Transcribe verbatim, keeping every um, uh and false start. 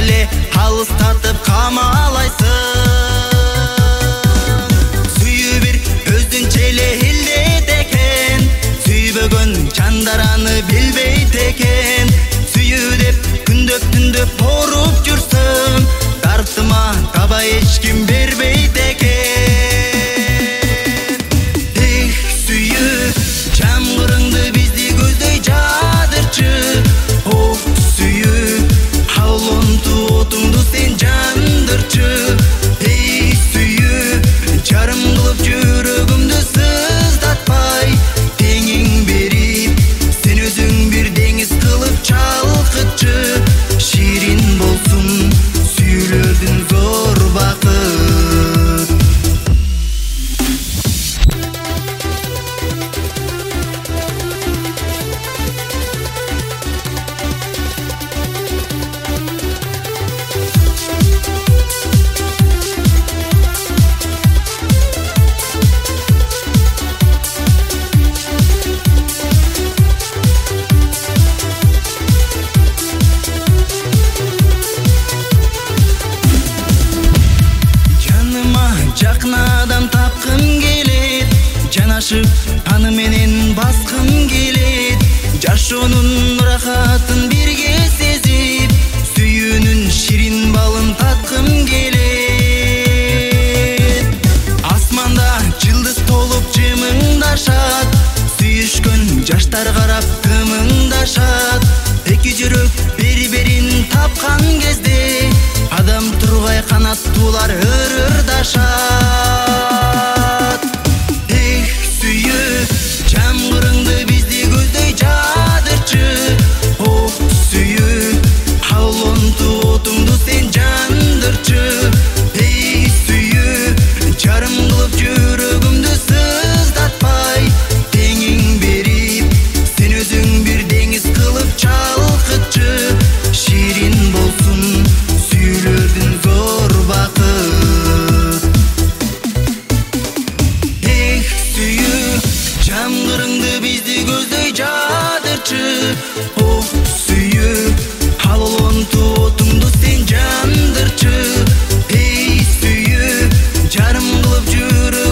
эле алыстатып камалайсың. Сүйүү бир өзүнчө эле илдет экен, сүйбөгөн жандар аны билбейт экен. Сүйүү деп күндөп түндөп ооруп жүрсөм, дартыма таба эч ким бербейт экен. Эх, сүйүү, жамгырыңды бизди көздөй жаадырчы. Ох, сүйүү, алонту отуңду сен жандырчы. Эй, сүйүү, жарым кылып жүрөгүмдү сыздатпай, теңиң берип, сен өзүң бир деңиз кылып чалкытчы. Ширин болсун сүйүүлөрдүн зор бакыт. Жакын адам тапкым келет, жанашып аны менен баскым келет. Жашоонун рахатын бирге сезип, сүйүүнүн ширин балын таткым келет. Асманда жылдыз толуп жымыңдашат, сүйүшкөн жаштар карап тымыңдашат. Эки жүрөк бири-бирин тапкан кезде, адам тургай канаттуулар ырырдашат. Эх, сүйүү, жамгырыңды бизди көздөй жаадырчы. Ох, сүйүү, алонту отуңду сен жандырчы. Эй, сүйүү, жарым кылып жүрөгүмдү сыздатпай, теңиң берип, сен өзүң бир деңиз кылып чалкытчы. Ширин болсун сүйүүлөрдүн зор бакыт. Эх, сүйүү, жамгырыңды бизди көздөй жаадырчы. Ох, сүйүү, алонту отуңду сен жандырчы. Эй, сүйүү, жарым кылып жүрө